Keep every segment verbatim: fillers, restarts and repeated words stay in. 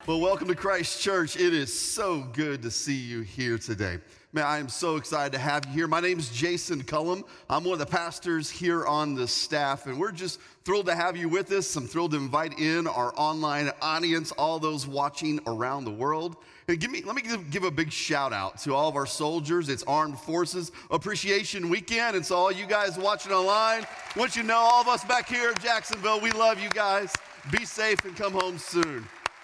Well, welcome to Christ Church. It is so good to see you here today. Man, I am so excited to have you here. My name is Jason Cullum. I'm one of the pastors here on the staff, and we're just thrilled to have you with us. I'm thrilled to invite in our online audience, all those watching around the world. And give me, let me give, give a big shout out to all of our soldiers. It's Armed Forces Appreciation Weekend, and so all you guys watching online, I want you to know all of us back here in Jacksonville, we love you guys. Be safe and come home soon.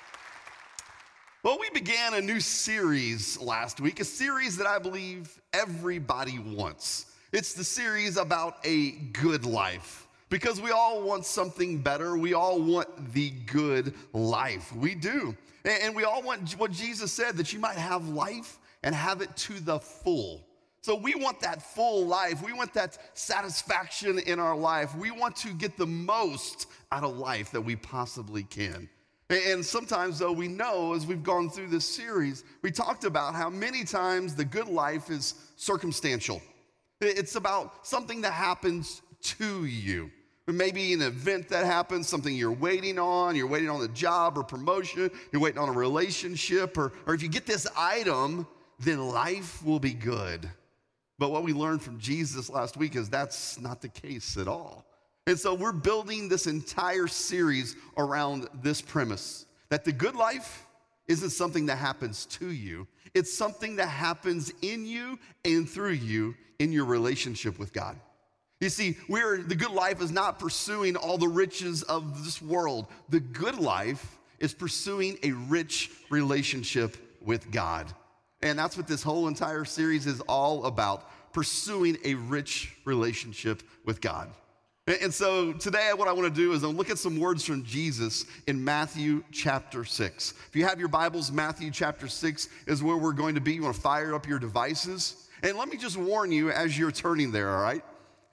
Well, we began a new series last week, a series that I believe everybody wants. It's the series about a good life, because we all want something better. We all want the good life. We do. And we all want what Jesus said, that you might have life and have it to the full. So we want that full life. We want that satisfaction in our life. We want to get the most out of life that we possibly can. And sometimes, though, we know as we've gone through this series, we talked about how many times the good life is circumstantial. It's about something that happens to you. Maybe an event that happens, something you're waiting on, you're waiting on a job or promotion, you're waiting on a relationship, or, or if you get this item, then life will be good. But what we learned from Jesus last week is that's not the case at all. And so we're building this entire series around this premise, that the good life isn't something that happens to you. It's something that happens in you and through you in your relationship with God. You see, we're, the good life is not pursuing all the riches of this world. The good life is pursuing a rich relationship with God. And that's what this whole entire series is all about, pursuing a rich relationship with God. And so today what I want to do is I'll look at some words from Jesus in Matthew chapter six. If you have your Bibles, Matthew chapter six is where we're going to be. You want to fire up your devices. And let me just warn you as you're turning there, all right?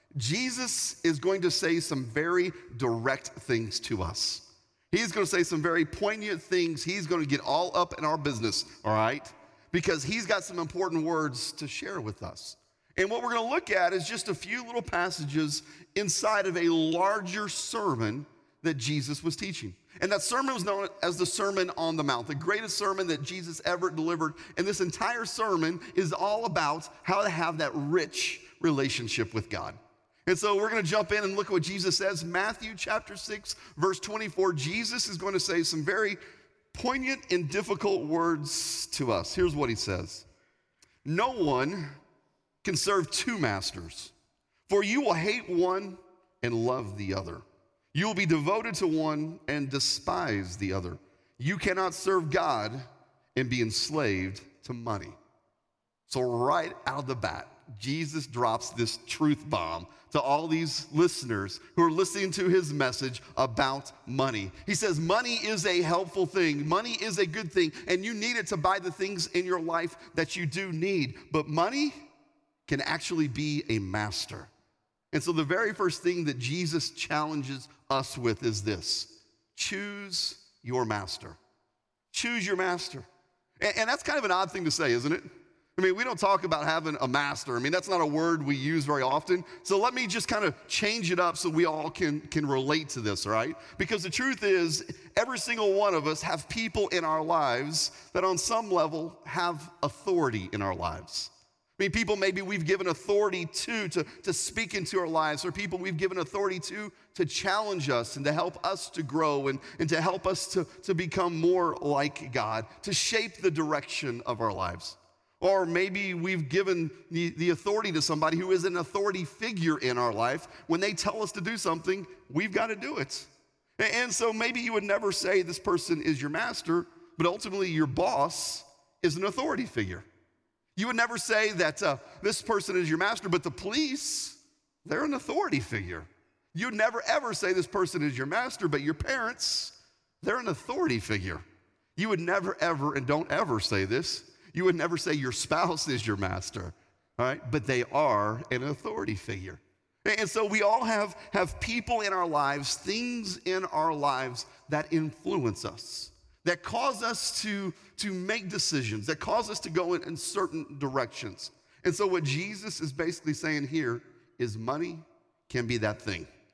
Jesus is going to say some very direct things to us. He's going to say some very poignant things. He's going to get all up in our business, all right? Because he's got some important words to share with us. And what we're going to look at is just a few little passages inside of a larger sermon that Jesus was teaching. And that sermon was known as the Sermon on the Mount, the greatest sermon that Jesus ever delivered. And this entire sermon is all about how to have that rich relationship with God. And so we're going to jump in and look at what Jesus says. Matthew chapter six, verse twenty-four, Jesus is going to say some very poignant and difficult words to us. Here's what he says. No one can serve two masters, for you will hate one and love the other. You will be devoted to one and despise the other. You cannot serve God and be enslaved to money. So right out of the bat, Jesus drops this truth bomb to all these listeners who are listening to his message about money. He says money is a helpful thing. Money is a good thing, and you need it to buy the things in your life that you do need. But money can actually be a master. And so the very first thing that Jesus challenges us with is this: choose your master. Choose your master. And, and that's kind of an odd thing to say, isn't it? I mean, we don't talk about having a master. I mean, that's not a word we use very often. So let me just kind of change it up so we all can, can relate to this, right? Because the truth is, every single one of us have people in our lives that on some level have authority in our lives. I mean, people maybe we've given authority to, to, to speak into our lives, or people we've given authority to to challenge us and to help us to grow and, and to help us to, to become more like God, to shape the direction of our lives. Or maybe we've given the, the authority to somebody who is an authority figure in our life. When they tell us to do something, we've got to do it. And, and so maybe you would never say this person is your master, but ultimately your boss is an authority figure. You would never say that uh, this person is your master, but the police, they're an authority figure. You would never ever say this person is your master, but your parents, they're an authority figure. You would never ever, and don't ever say this, you would never say your spouse is your master, all right? But they are an authority figure. And so we all have, have people in our lives, things in our lives that influence us, that cause us to, to make decisions, that cause us to go in, in certain directions. And so what Jesus is basically saying here is money can be that thing.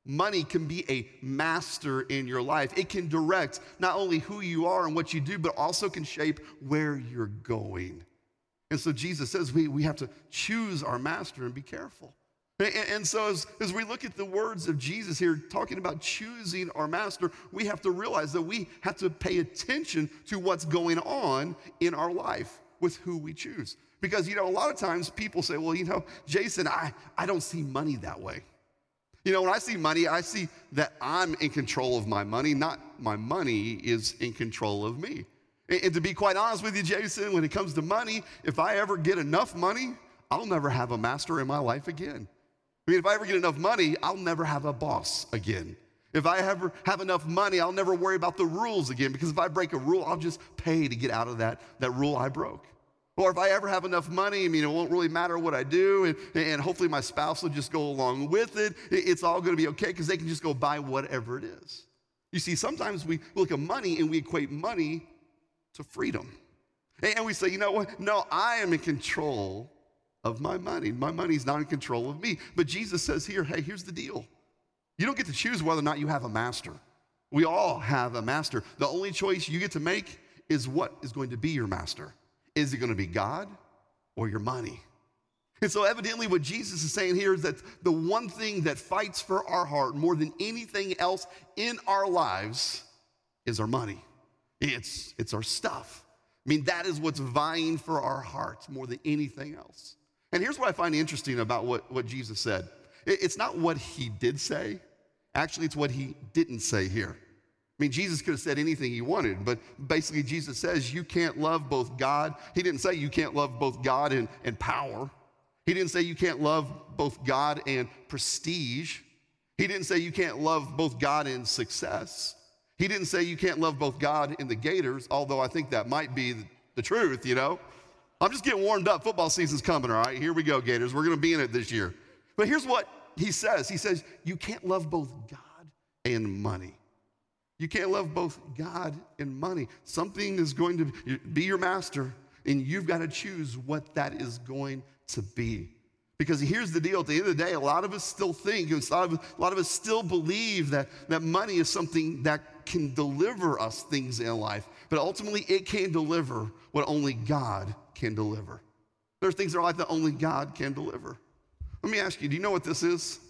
money can be a master in your life. It can direct not only who you are and what you do, but also can shape where you're going. And so Jesus says we, we have to choose our master and be careful. And, and so as, as we look at the words of Jesus here, talking about choosing our master, we have to realize that we have to pay attention to what's going on in our life with who we choose. Because, you know, a lot of times people say, well, you know, Jason, I, I don't see money that way. You know, when I see money, I see that I'm in control of my money, not my money is in control of me. And, and to be quite honest with you, Jason, when it comes to money, if I ever get enough money, I'll never have a master in my life again. I mean, if I ever get enough money, I'll never have a boss again. If I ever have enough money, I'll never worry about the rules again, because if I break a rule, I'll just pay to get out of that, that rule I broke. Or if I ever have enough money, I mean, it won't really matter what I do, and, and hopefully my spouse will just go along with it. It's all going to be okay because they can just go buy whatever it is. You see, sometimes we look at money and we equate money to freedom. And we say, you know what? No, I am in control of my money. My money's not in control of me. But Jesus says here, hey, here's the deal. You don't get to choose whether or not you have a master. We all have a master. The only choice you get to make is what is going to be your master. Is it going to be God or your money? And so evidently what Jesus is saying here is that the one thing that fights for our heart more than anything else in our lives is our money. It's, it's our stuff. I mean, that is what's vying for our hearts more than anything else. And here's what I find interesting about what, what Jesus said. It, it's not what he did say. Actually, it's what he didn't say here. I mean, Jesus could have said anything he wanted, but basically Jesus says you can't love both God. He didn't say you can't love both God and, and power. He didn't say you can't love both God and prestige. He didn't say you can't love both God and success. He didn't say you can't love both God and the Gators, although I think that might be the, the truth, you know. I'm just getting warmed up. Football season's coming, all right? Here we go, Gators. We're going to be in it this year. But here's what he says. He says you can't love both God and money. You can't love both God and money. Something is going to be your master, and you've got to choose what that is going to be. Because here's the deal. At the end of the day, a lot of us still think, a lot of, a lot of us still believe that, that money is something that can deliver us things in life. But ultimately, it can't deliver what only God can deliver. There's things in our life that only God can deliver. Let me ask you, do you know what this is?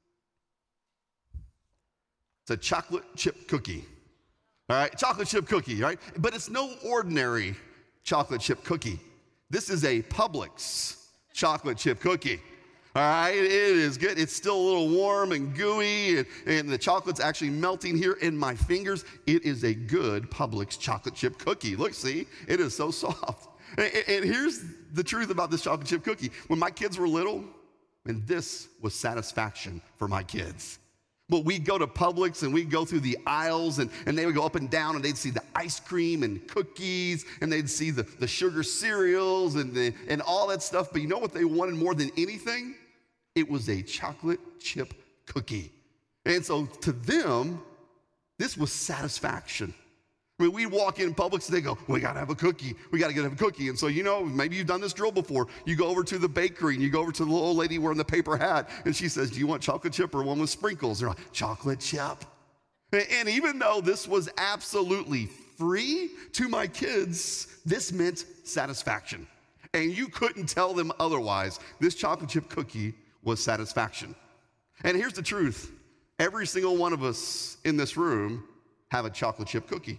It's a chocolate chip cookie, all right? Chocolate chip cookie, right? But it's no ordinary chocolate chip cookie. This is a Publix chocolate chip cookie, all right? It is good. It's still a little warm and gooey, and, and the chocolate's actually melting here in my fingers. It is a good Publix chocolate chip cookie. Look, see? It is so soft. And, and here's the truth about this chocolate chip cookie. When my kids were little, and this was satisfaction for my kids. But we'd go to Publix and we'd go through the aisles and, and they would go up and down and they'd see the ice cream and cookies and they'd see the, the sugar cereals and, the, and all that stuff. But you know what they wanted more than anything? It was a chocolate chip cookie. And so to them, this was satisfaction. I mean, we walk in Publix and they go, we gotta have a cookie. We gotta get a cookie. And so, you know, maybe you've done this drill before. You go over to the bakery and you go over to the little old lady wearing the paper hat and she says, do you want chocolate chip or one with sprinkles? They're like, chocolate chip. And, and even though this was absolutely free to my kids, this meant satisfaction. And you couldn't tell them otherwise. This chocolate chip cookie was satisfaction. And here's the truth. Every single one of us in this room have a chocolate chip cookie.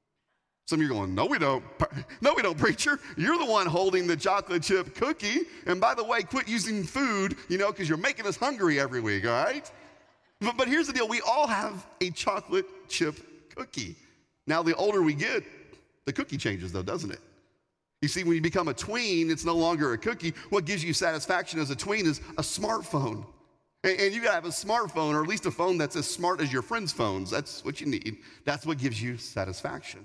Some of you are going, no, we don't. No, we don't, preacher. You're the one holding the chocolate chip cookie. And by the way, quit using food, you know, because you're making us hungry every week, all right? But, but here's the deal. We all have a chocolate chip cookie. Now, the older we get, the cookie changes, though, doesn't it? You see, when you become a tween, it's no longer a cookie. What gives you satisfaction as a tween is a smartphone. And, and you got to have a smartphone, or at least a phone that's as smart as your friends' phones. That's what you need. That's what gives you satisfaction.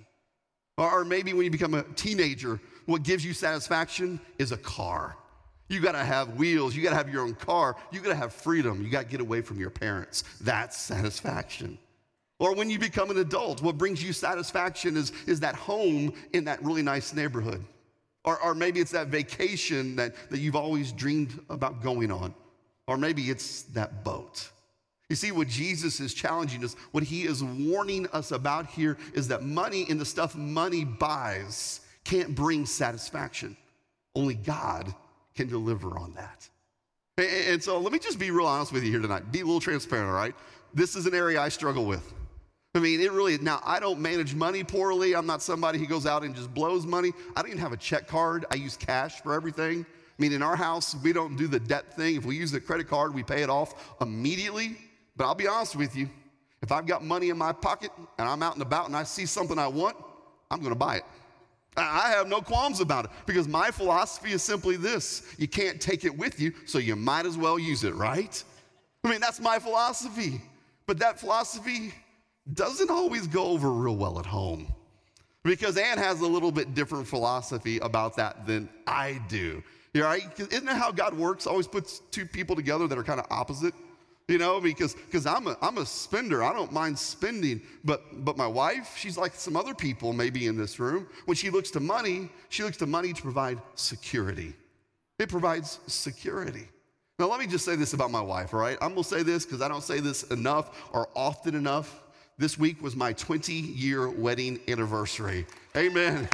Or maybe when you become a teenager, what gives you satisfaction is a car. You gotta have wheels, you gotta have your own car, you gotta have freedom, you gotta get away from your parents. That's satisfaction. Or when you become an adult, what brings you satisfaction is, is that home in that really nice neighborhood. Or, or maybe it's that vacation that, that you've always dreamed about going on. Or maybe it's that boat. You see, what Jesus is challenging us, what he is warning us about here is that money and the stuff money buys can't bring satisfaction. Only God can deliver on that. And so let me just be real honest with you here tonight. Be a little transparent, all right? This is an area I struggle with. I mean, it really, now I don't manage money poorly. I'm not somebody who goes out and just blows money. I don't even have a check card. I use cash for everything. I mean, in our house, we don't do the debt thing. If we use the credit card, we pay it off immediately. But I'll be honest with you. If I've got money in my pocket and I'm out and about and I see something I want, I'm going to buy it. I have no qualms about it because my philosophy is simply this. You can't take it with you, so you might as well use it, right? I mean, that's my philosophy. But that philosophy doesn't always go over real well at home because Ann has a little bit different philosophy about that than I do. You know, right? Isn't that how God works? Always puts two people together that are kind of opposite. You know, because because I'm a I'm a spender. I don't mind spending. But but my wife, she's like some other people maybe in this room. When she looks to money, she looks to money to provide security. It provides security. Now let me just say this about my wife, all right? I'm gonna say this because I don't say this enough or often enough. This week was my twenty-year wedding anniversary. Amen.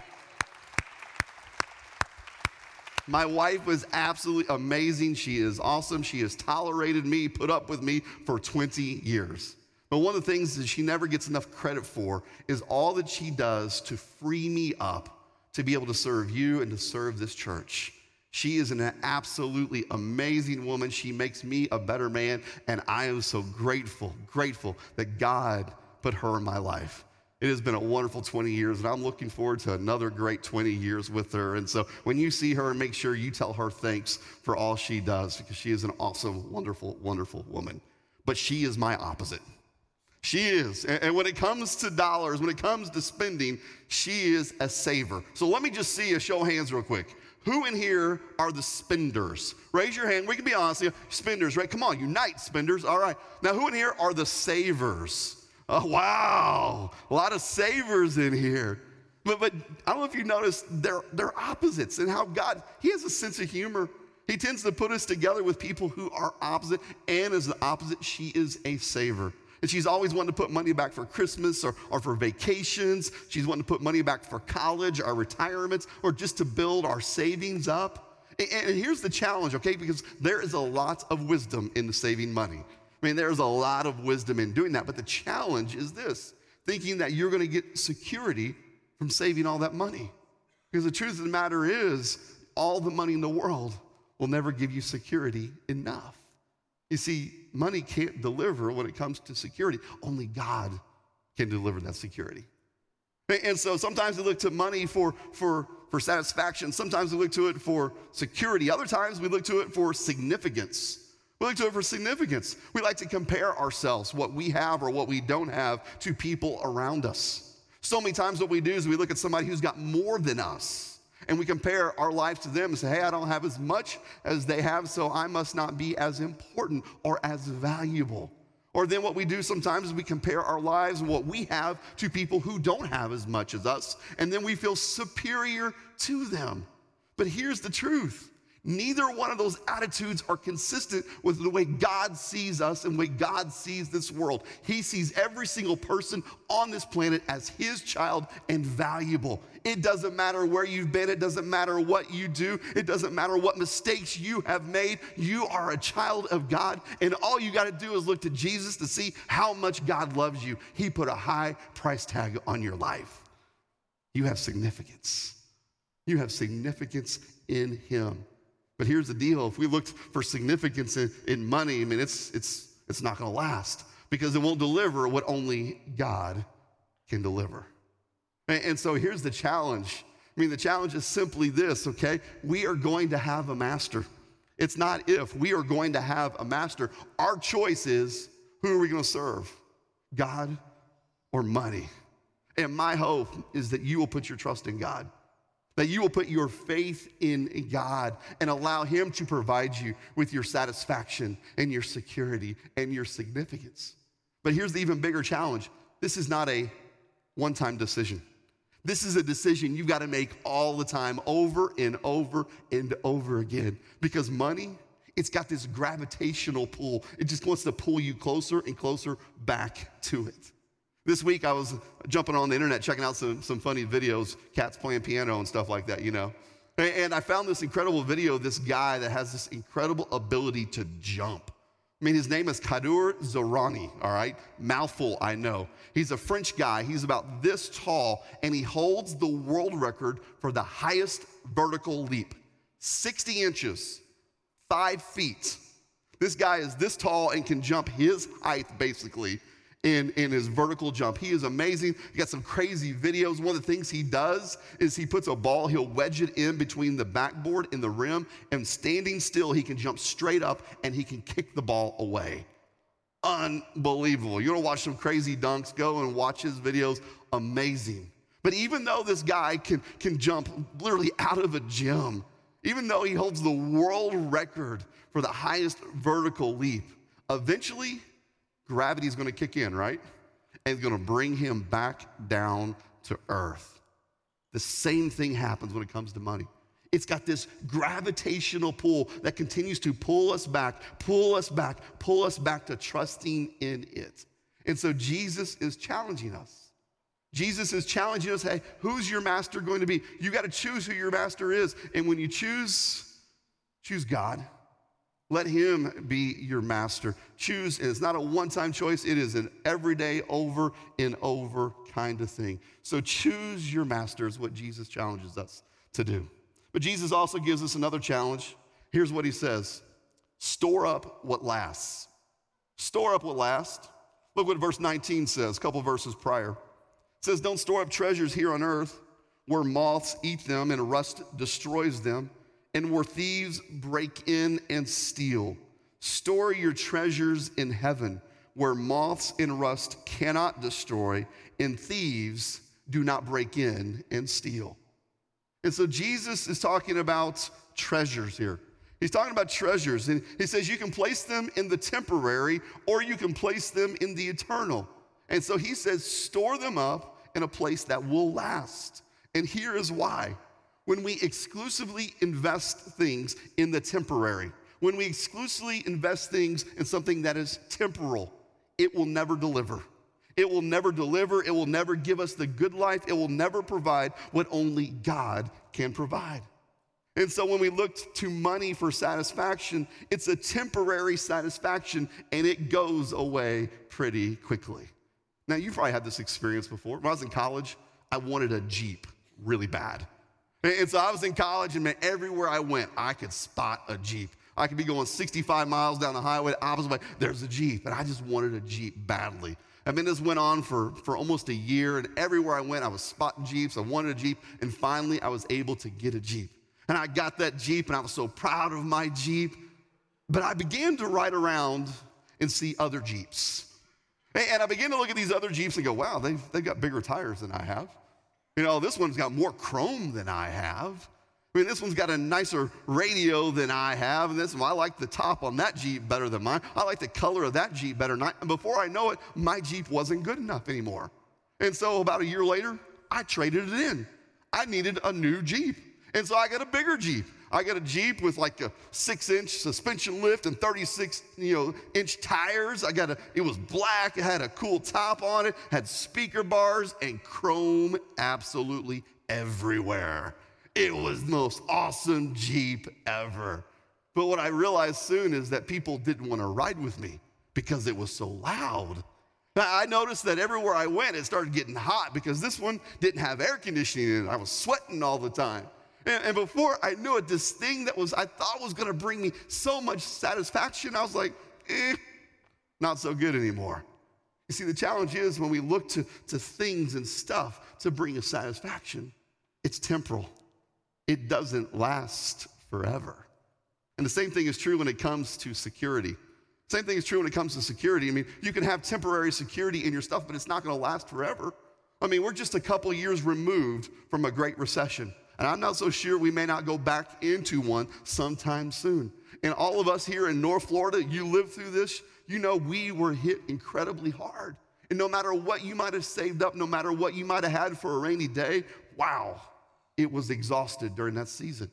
My wife was absolutely amazing. She is awesome. She has tolerated me, put up with me for twenty years. But one of the things that she never gets enough credit for is all that she does to free me up to be able to serve you and to serve this church. She is an absolutely amazing woman. She makes me a better man, and I am so grateful, grateful that God put her in my life. It has been a wonderful twenty years, and I'm looking forward to another great twenty years with her. And so when you see her, make sure you tell her thanks for all she does because she is an awesome, wonderful, wonderful woman. But she is my opposite. She is. And when it comes to dollars, when it comes to spending, she is a saver. So let me just see a show of hands real quick. Who in here are the spenders? Raise your hand. We can be honest here. Spenders, right? Come on, unite, spenders. All right. Now, who in here are the savers? Oh, wow, a lot of savers in here. But, but I don't know if you noticed, they're, they're opposites in how God, he has a sense of humor. He tends to put us together with people who are opposite. Ann is the opposite. She is a saver. And she's always wanting to put money back for Christmas or, or for vacations. She's wanting to put money back for college, our retirements, or just to build our savings up. And, and here's the challenge, okay, because there is a lot of wisdom in the saving money. I mean, there's a lot of wisdom in doing that, but the challenge is this, thinking that you're going to get security from saving all that money. Because the truth of the matter is, all the money in the world will never give you security enough. You see, money can't deliver when it comes to security. Only God can deliver that security. And so sometimes we look to money for, for, for satisfaction. Sometimes we look to it for security. Other times we look to it for significance. We look to it for significance. We like to compare ourselves, what we have or what we don't have, to people around us. So many times what we do is we look at somebody who's got more than us, and we compare our life to them and say, hey, I don't have as much as they have, so I must not be as important or as valuable. Or then what we do sometimes is we compare our lives and what we have to people who don't have as much as us, and then we feel superior to them. But here's the truth. Neither one of those attitudes are consistent with the way God sees us and the way God sees this world. He sees every single person on this planet as his child and valuable. It doesn't matter where you've been. It doesn't matter what you do. It doesn't matter what mistakes you have made. You are a child of God, and all you got to do is look to Jesus to see how much God loves you. He put a high price tag on your life. You have significance. You have significance in him. But here's the deal. If we looked for significance in, in money, I mean, it's, it's, it's not going to last because it won't deliver what only God can deliver. And, and so here's the challenge. I mean, the challenge is simply this, okay? We are going to have a master. It's not if. We are going to have a master. Our choice is, who are we going to serve? God or money? And my hope is that you will put your trust in God. That you will put your faith in God and allow him to provide you with your satisfaction and your security and your significance. But here's the even bigger challenge. This is not a one-time decision. This is a decision you've got to make all the time, over and over and over again. Because money It's got this gravitational pull. It just wants to pull you closer and closer back to it. This week, I was jumping on the internet, checking out some, some funny videos, cats playing piano and stuff like that, you know. And, and I found this incredible video of this guy that has this incredible ability to jump. I mean, his name is Kadur Zorani, all right? Mouthful, I know. He's a French guy. He's about this tall, and he holds the world record for the highest vertical leap, sixty inches. Five feet. This guy is this tall and can jump his height, basically, in, in his vertical jump. He is amazing. He got some crazy videos. One of the things he does is he puts a ball, he'll wedge it in between the backboard and the rim, and standing still, he can jump straight up and he can kick the ball away. Unbelievable. You want to watch some crazy dunks? Go and watch his videos. Amazing. But even though this guy can, can jump literally out of a gym, even though he holds the world record for the highest vertical leap, eventually gravity is going to kick in, right? And it's going to bring him back down to earth. The same thing happens when it comes to money. It's got this gravitational pull that continues to pull us back, pull us back, pull us back to trusting in it. And so Jesus is challenging us. Jesus is challenging us, hey, who's your master going to be? You got to choose who your master is. And when you choose, choose God. Let him be your master. Choose, and it's not a one-time choice. It is an everyday, over and over kind of thing. So choose your master is what Jesus challenges us to do. But Jesus also gives us another challenge. Here's what he says. Store up what lasts. Store up what lasts. Look what verse nineteen says, a couple verses prior. It says, don't store up treasures here on earth where moths eat them and rust destroys them and where thieves break in and steal. Store your treasures in heaven where moths and rust cannot destroy and thieves do not break in and steal. And so Jesus is talking about treasures here. He's talking about treasures, and he says you can place them in the temporary or you can place them in the eternal. And so he says store them up in a place that will last. And here is why. When we exclusively invest things in the temporary, when we exclusively invest things in something that is temporal, it will never deliver. It will never deliver. It will never give us the good life. It will never provide what only God can provide. And so when we look to money for satisfaction, it's a temporary satisfaction and it goes away pretty quickly. Now, you've probably had this experience before. When I was in college, I wanted a Jeep really bad. And so I was in college, and man, everywhere I went, I could spot a Jeep. I could be going sixty-five miles down the highway, the opposite way, there's a Jeep, and I just wanted a Jeep badly. I mean, this went on for, for almost a year, and everywhere I went, I was spotting Jeeps. I wanted a Jeep, and finally, I was able to get a Jeep. And I got that Jeep, and I was so proud of my Jeep. But I began to ride around and see other Jeeps. And I began to look at these other Jeeps and go, wow, they've, they've got bigger tires than I have. You know, this one's got more chrome than I have. I mean, this one's got a nicer radio than I have. And this one, I like the top on that Jeep better than mine. I like the color of that Jeep better than I, and before I know it, my Jeep wasn't good enough anymore. And so about a year later, I traded it in. I needed a new Jeep. And so I got a bigger Jeep. I got a Jeep with like a six-inch suspension lift and thirty-six, you know, inch tires. I got a, it was black, it had a cool top on it, had speaker bars and chrome absolutely everywhere. It was the most awesome Jeep ever. But what I realized soon is that people didn't want to ride with me because it was so loud. I noticed that everywhere I went, it started getting hot because this one didn't have air conditioning in it. I was sweating all the time. And, and before I knew it, this thing that was I thought was going to bring me so much satisfaction, I was like, eh, not so good anymore. You see, the challenge is when we look to, to things and stuff to bring us satisfaction, it's temporal. It doesn't last forever. And the same thing is true when it comes to security. Same thing is true when it comes to security. I mean, you can have temporary security in your stuff, but it's not going to last forever. I mean, we're just a couple years removed from a great recession. And I'm not so sure we may not go back into one sometime soon. And all of us here in North Florida, you lived through this, you know we were hit incredibly hard. And no matter what you might have saved up, no matter what you might have had for a rainy day, wow, it was exhausted during that season.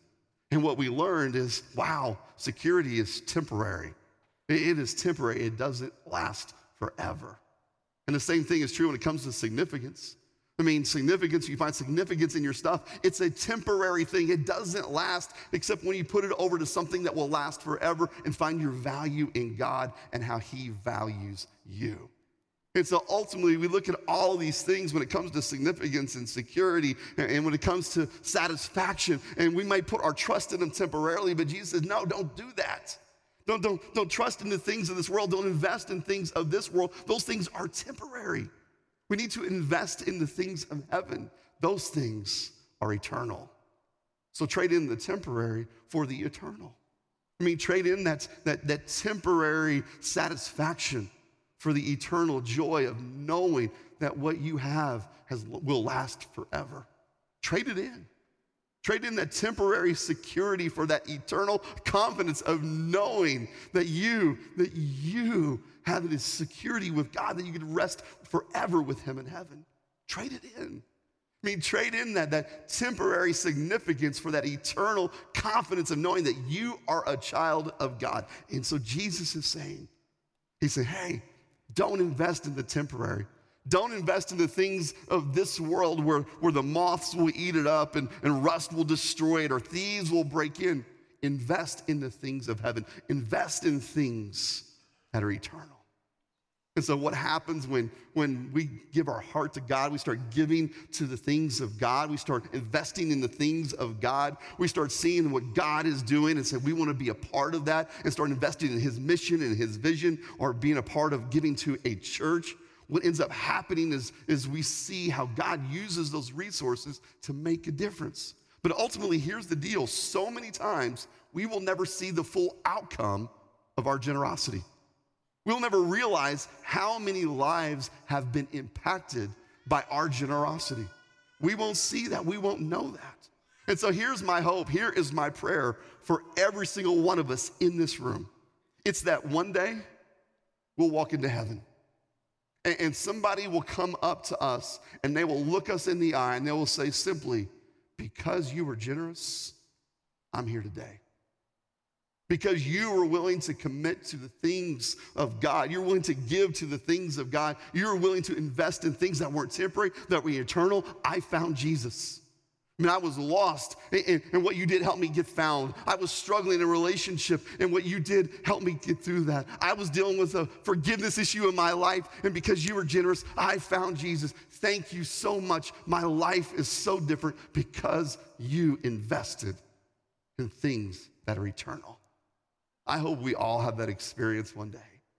And what we learned is, wow, security is temporary. It is temporary. It doesn't last forever. And the same thing is true when it comes to significance. I mean, significance, you find significance in your stuff. It's a temporary thing. It doesn't last except when you put it over to something that will last forever and find your value in God and how he values you. And so ultimately, we look at all of these things when it comes to significance and security and when it comes to satisfaction, and we might put our trust in them temporarily, but Jesus says, no, don't do that. Don't, don't, don't trust in the things of this world. Don't invest in things of this world. Those things are temporary. We need to invest in the things of heaven. Those things are eternal. So trade in the temporary for the eternal. I mean, trade in that, that, that temporary satisfaction for the eternal joy of knowing that what you have has, will last forever. Trade it in. Trade in that temporary security for that eternal confidence of knowing that you, that you have this security with God, that you can rest forever with him in heaven. Trade it in. I mean, trade in that, that temporary significance for that eternal confidence of knowing that you are a child of God. And so Jesus is saying, he's saying, hey, don't invest in the temporary. Don't invest in the things of this world where, where the moths will eat it up and, and rust will destroy it or thieves will break in. Invest in the things of heaven. Invest in things that are eternal. And so what happens when, when we give our heart to God, we start giving to the things of God, we start investing in the things of God, we start seeing what God is doing and say we want to be a part of that and start investing in his mission and his vision or being a part of giving to a church. What ends up happening is, is we see how God uses those resources to make a difference. But ultimately, here's the deal. So many times, we will never see the full outcome of our generosity. We'll never realize how many lives have been impacted by our generosity. We won't see that. We won't know that. And so here's my hope. Here is my prayer for every single one of us in this room. It's that one day we'll walk into heaven. And somebody will come up to us and they will look us in the eye and they will say simply, because you were generous, I'm here today. Because you were willing to commit to the things of God. You're willing to give to the things of God. You're willing to invest in things that weren't temporary, that were eternal. I found Jesus. I mean, I was lost, and, and what you did helped me get found. I was struggling in a relationship, and what you did helped me get through that. I was dealing with a forgiveness issue in my life, and because you were generous, I found Jesus. Thank you so much. My life is so different because you invested in things that are eternal. I hope we all have that experience one day.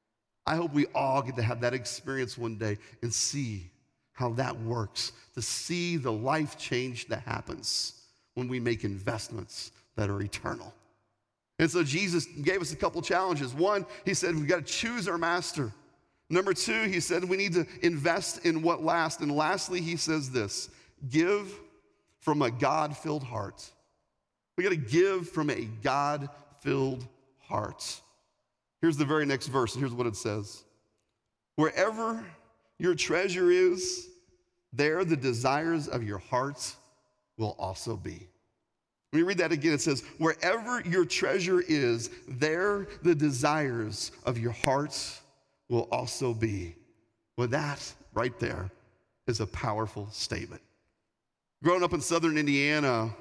I hope we all get to have that experience one day and see how that works, to see the life change that happens when we make investments that are eternal. And so Jesus gave us a couple challenges. One, he said we got to choose our master. Number two, he said we need to invest in what lasts. And lastly, he says this, give from a God-filled heart. We got to give from a God-filled heart. Here's the very next verse, and here's what it says. Wherever your treasure is, there the desires of your heart will also be. Let me read that again. It says, wherever your treasure is, there the desires of your heart will also be. Well, that right there is a powerful statement. Growing up in southern Indiana,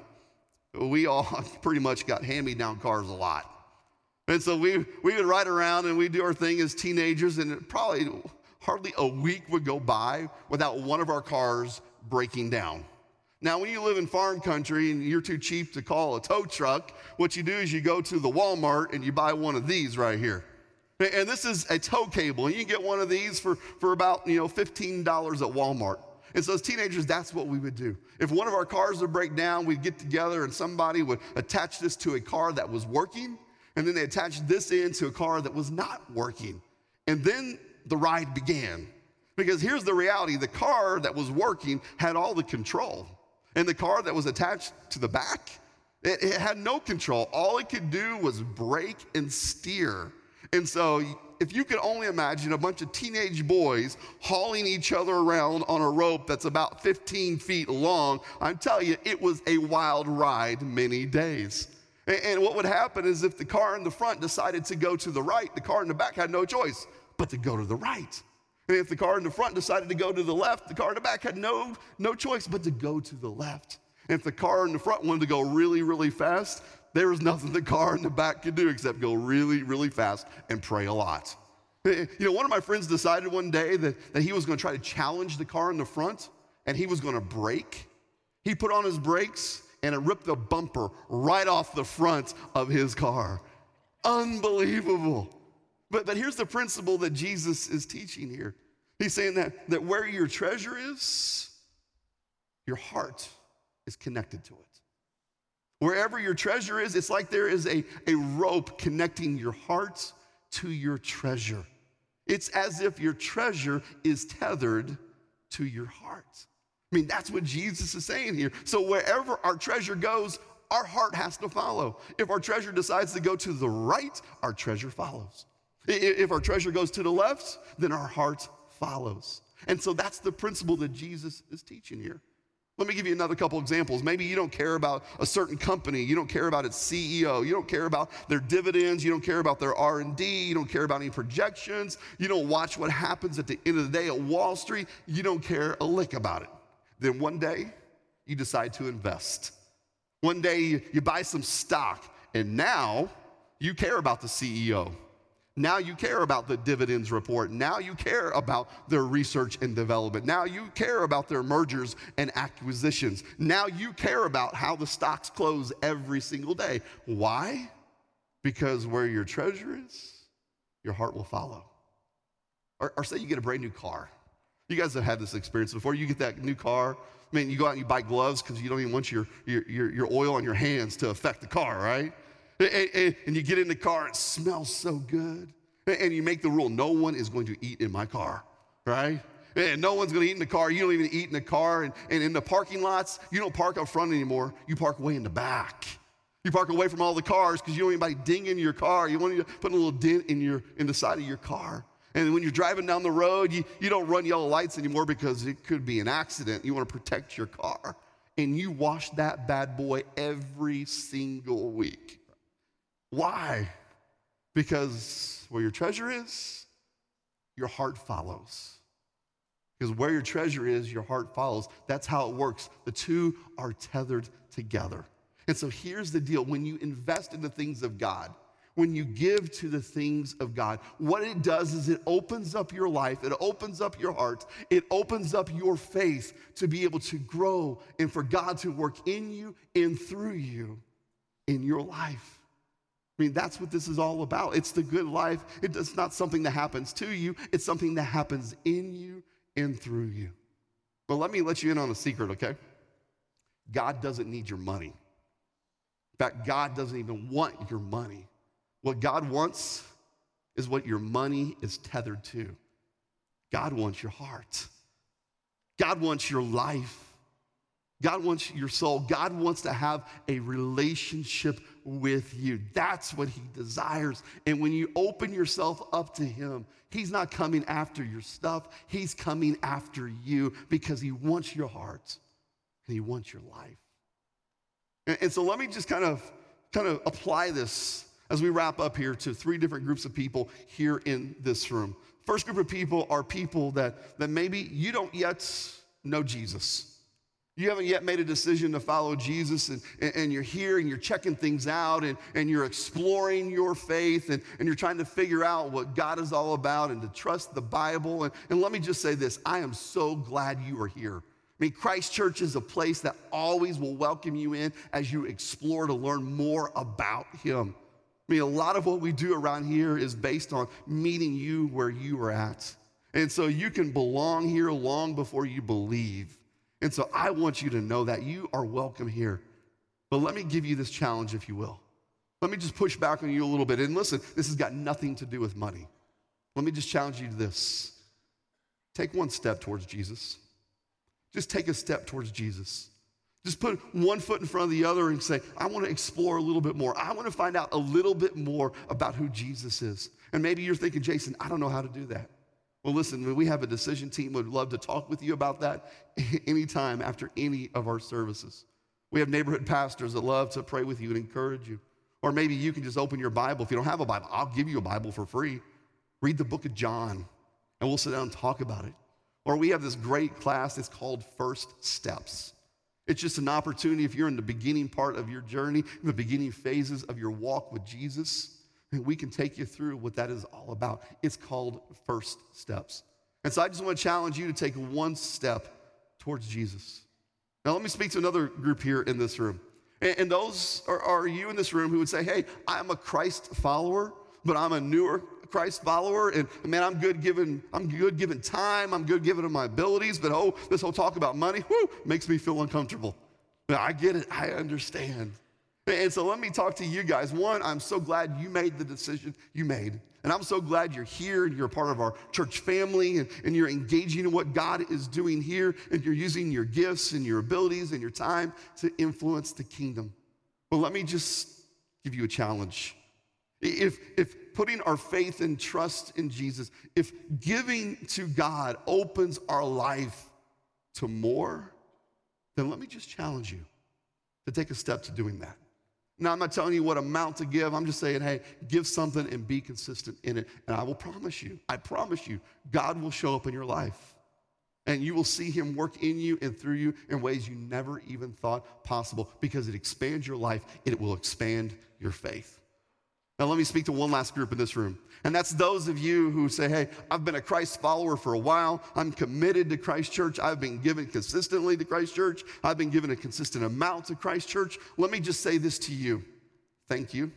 we all pretty much got hand-me-down cars a lot. And so we, we would ride around and we'd do our thing as teenagers, and it probably hardly a week would go by without one of our cars breaking down. Now, when you live in farm country and you're too cheap to call a tow truck, what you do is you go to the Walmart and you buy one of these right here. And this is a tow cable, and you can get one of these for, for about, you know, fifteen dollars at Walmart. And so as teenagers, that's what we would do. If one of our cars would break down, we'd get together and somebody would attach this to a car that was working, and then they attached this into a car that was not working. And then the ride began. Because here's the reality, the car that was working had all the control. And the car that was attached to the back, it, it had no control. All it could do was brake and steer. And so if you could only imagine a bunch of teenage boys hauling each other around on a rope that's about fifteen feet long, I'm telling you, it was a wild ride many days. And, and what would happen is if the car in the front decided to go to the right, the car in the back had no choice but to go to the right. And if the car in the front decided to go to the left, the car in the back had no, no choice but to go to the left. And if the car in the front wanted to go really, really fast, there was nothing the car in the back could do except go really, really fast and pray a lot. You know, one of my friends decided one day that, that he was going to try to challenge the car in the front, and he was going to brake. He put on his brakes, and it ripped the bumper right off the front of his car. Unbelievable. But, but here's the principle that Jesus is teaching here. He's saying that, that where your treasure is, your heart is connected to it. Wherever your treasure is, it's like there is a, a rope connecting your heart to your treasure. It's as if your treasure is tethered to your heart. I mean, that's what Jesus is saying here. So wherever our treasure goes, our heart has to follow. If our treasure decides to go to the right, our treasure follows. If our treasure goes to the left, then our heart follows. And so that's the principle that Jesus is teaching here. Let me give you another couple examples. Maybe you don't care about a certain company. You don't care about its C E O. You don't care about their dividends. You don't care about their R and D. You don't care about any projections. You don't watch what happens at the end of the day at Wall Street. You don't care a lick about it. Then one day, you decide to invest. One day, you, you buy some stock, and now you care about the C E O. Now you care about the dividends report. Now you care about their research and development. Now you care about their mergers and acquisitions. Now you care about how the stocks close every single day. Why? Because where your treasure is, your heart will follow. Or, or say you get a brand new car. You guys have had this experience before. You get that new car. I mean, you go out and you buy gloves because you don't even want your, your, your, your oil on your hands to affect the car, right? And, and, and you get in the car, it smells so good. And you make the rule, no one is going to eat in my car, right? And no one's going to eat in the car. You don't even eat in the car. And, and in the parking lots, you don't park up front anymore. You park way in the back. You park away from all the cars because you don't want anybody dinging your car. You want to put a little dent in, your, in the side of your car. And when you're driving down the road, you, you don't run yellow lights anymore because it could be an accident. You want to protect your car. And you wash that bad boy every single week. Why? Because where your treasure is, your heart follows. Because where your treasure is, your heart follows. That's how it works. The two are tethered together. And so here's the deal. When you invest in the things of God, when you give to the things of God, what it does is it opens up your life, it opens up your heart, it opens up your faith to be able to grow and for God to work in you and through you in your life. I mean, that's what this is all about. It's the good life. It's not something that happens to you. It's something that happens in you and through you. But let me let you in on a secret, okay? God doesn't need your money. In fact, God doesn't even want your money. What God wants is what your money is tethered to. God wants your heart. God wants your life. God wants your soul. God wants to have a relationship with you. That's what he desires. And when you open yourself up to him, he's not coming after your stuff. He's coming after you because he wants your heart and he wants your life. And, and so let me just kind of, kind of apply this as we wrap up here to three different groups of people here in this room. First group of people are people that, that maybe you don't yet know Jesus. You haven't yet made a decision to follow Jesus, and, and you're here and you're checking things out and, and you're exploring your faith and, and you're trying to figure out what God is all about and to trust the Bible. And, and let me just say this, I am so glad you are here. I mean, Christ Church is a place that always will welcome you in as you explore to learn more about him. I mean, a lot of what we do around here is based on meeting you where you are at. And so you can belong here long before you believe. And so I want you to know that you are welcome here. But let me give you this challenge, if you will. Let me just push back on you a little bit. And listen, this has got nothing to do with money. Let me just challenge you to this. Take one step towards Jesus. Just take a step towards Jesus. Just put one foot in front of the other and say, I want to explore a little bit more. I want to find out a little bit more about who Jesus is. And maybe you're thinking, Jason, I don't know how to do that. Well, listen, we have a decision team. We'd love to talk with you about that anytime after any of our services. We have neighborhood pastors that love to pray with you and encourage you. Or maybe you can just open your Bible. If you don't have a Bible, I'll give you a Bible for free. Read the book of John, and we'll sit down and talk about it. Or we have this great class that's called First Steps. It's just an opportunity if you're in the beginning part of your journey, in the beginning phases of your walk with Jesus, and we can take you through what that is all about. It's called First Steps. And so I just want to challenge you to take one step towards Jesus. Now let me speak to another group here in this room. And, and those are, are you in this room who would say, hey, I'm a Christ follower, but I'm a newer Christ follower, and man, I'm good giving, I'm good giving time, I'm good giving of my abilities, but oh, this whole talk about money, whoo, makes me feel uncomfortable. Now, I get it, I understand. And so let me talk to you guys. One, I'm so glad you made the decision you made. And I'm so glad you're here and you're a part of our church family and, and you're engaging in what God is doing here and you're using your gifts and your abilities and your time to influence the kingdom. But let me just give you a challenge. If, if putting our faith and trust in Jesus, if giving to God opens our life to more, then let me just challenge you to take a step to doing that. Now, I'm not telling you what amount to give. I'm just saying, hey, give something and be consistent in it. And I will promise you, I promise you, God will show up in your life. And you will see him work in you and through you in ways you never even thought possible because it expands your life. It will expand your faith. Now, let me speak to one last group in this room. And that's those of you who say, hey, I've been a Christ follower for a while. I'm committed to Christ Church. I've been given consistently to Christ Church. I've been given a consistent amount to Christ Church. Let me just say this to you. Thank you.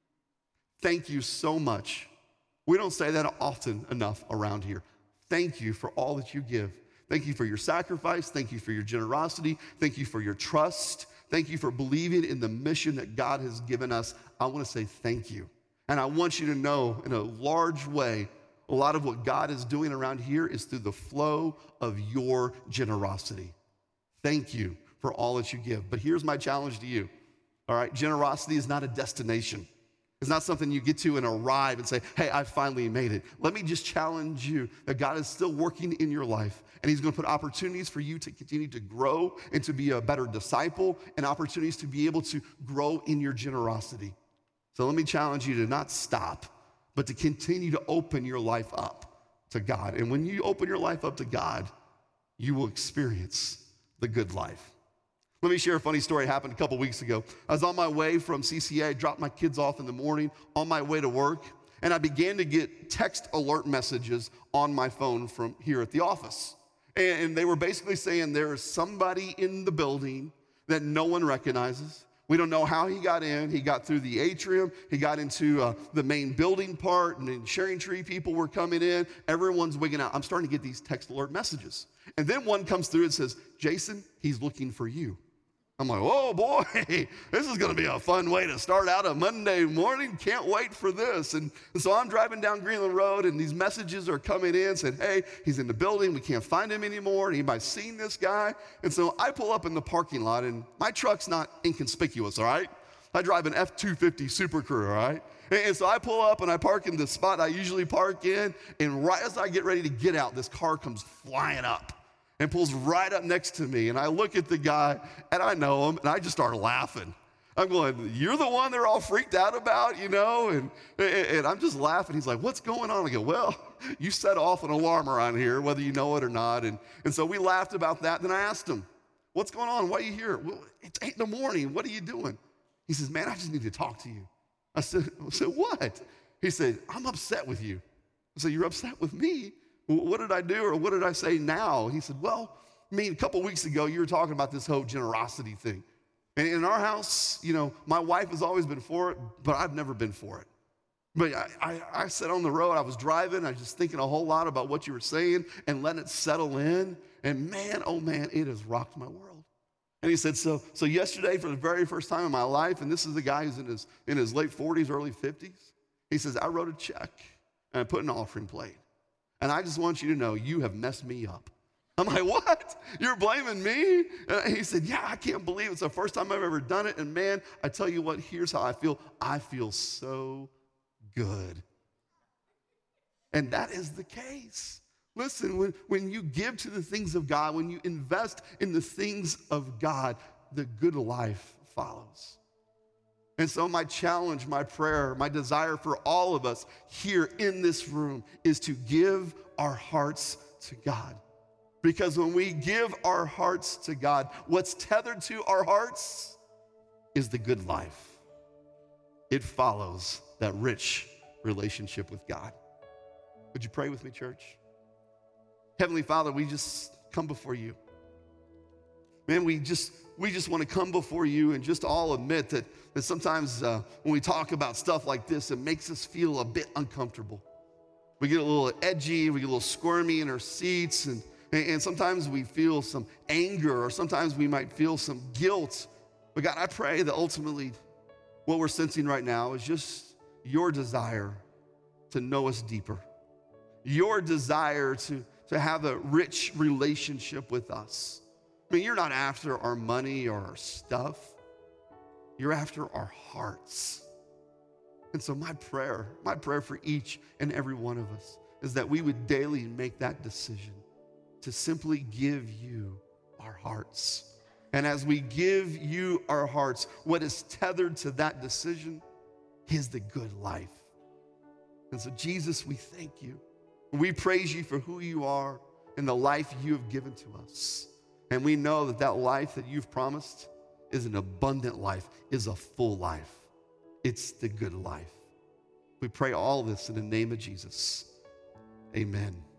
Thank you so much. We don't say that often enough around here. Thank you for all that you give. Thank you for your sacrifice. Thank you for your generosity. Thank you for your trust. Thank you for believing in the mission that God has given us. I want to say thank you. And I want you to know in a large way, a lot of what God is doing around here is through the flow of your generosity. Thank you for all that you give. But here's my challenge to you. All right, generosity is not a destination. It's not something you get to and arrive and say, hey, I finally made it. Let me just challenge you that God is still working in your life, and he's going to put opportunities for you to continue to grow and to be a better disciple and opportunities to be able to grow in your generosity. So let me challenge you to not stop, but to continue to open your life up to God. And when you open your life up to God, you will experience the good life. Let me share a funny story. It happened a couple weeks ago. I was on my way from C C A, I dropped my kids off in the morning on my way to work, and I began to get text alert messages on my phone from here at the office. And they were basically saying there is somebody in the building that no one recognizes. We don't know how he got in. He got through the atrium. He got into uh, the main building part, and then Sharing Tree people were coming in. Everyone's wigging out. I'm starting to get these text alert messages. And then one comes through and says, Jason, he's looking for you. I'm like, oh boy, this is going to be a fun way to start out a Monday morning. Can't wait for this. And, and so I'm driving down Greenland Road, and these messages are coming in saying, hey, he's in the building. We can't find him anymore. Anybody seen this guy? And so I pull up in the parking lot, and my truck's not inconspicuous, all right? I drive an F two fifty Super Crew, all right? And, and so I pull up, and I park in the spot I usually park in, and right as I get ready to get out, this car comes flying up and pulls right up next to me. And I look at the guy, and I know him, and I just start laughing. I'm going, you're the one they're all freaked out about, you know? And, and I'm just laughing. He's like, what's going on? I go, well, you set off an alarm around here, whether you know it or not. And, and so we laughed about that. Then I asked him, what's going on? Why are you here? Well, it's eight in the morning. What are you doing? He says, man, I just need to talk to you. I said, I said, what? He said, I'm upset with you. I said, you're upset with me? What did I do or what did I say now? He said, well, I mean, a couple weeks ago, you were talking about this whole generosity thing. And in our house, you know, my wife has always been for it, but I've never been for it. But I, I, I sat on the road, I was driving, I was just thinking a whole lot about what you were saying and letting it settle in. And man, oh man, it has rocked my world. And he said, so, so yesterday, for the very first time in my life, and this is a guy who's in his, in his late forties, early fifties, he says, I wrote a check and I put an offering plate. And I just want you to know, you have messed me up. I'm like, what? You're blaming me? And he said, yeah, I can't believe it's the first time I've ever done it. And man, I tell you what, here's how I feel. I feel so good. And that is the case. Listen, when, when you give to the things of God, when you invest in the things of God, the good life follows. And so my challenge, my prayer, my desire for all of us here in this room is to give our hearts to God. Because when we give our hearts to God, what's tethered to our hearts is the good life. It follows that rich relationship with God. Would you pray with me, church? Heavenly Father, we just come before you. Man, we just we just want to come before you and just all admit that, that sometimes uh, when we talk about stuff like this, it makes us feel a bit uncomfortable. We get a little edgy, we get a little squirmy in our seats, and, and sometimes we feel some anger, or sometimes we might feel some guilt. But God, I pray that ultimately what we're sensing right now is just your desire to know us deeper, your desire to, to have a rich relationship with us. I mean, you're not after our money or our stuff. You're after our hearts. And so my prayer, my prayer for each and every one of us is that we would daily make that decision to simply give you our hearts. And as we give you our hearts, what is tethered to that decision is the good life. And so Jesus, we thank you. We praise you for who you are and the life you have given to us. And we know that that life that you've promised is an abundant life, is a full life. It's the good life. We pray all this in the name of Jesus. Amen.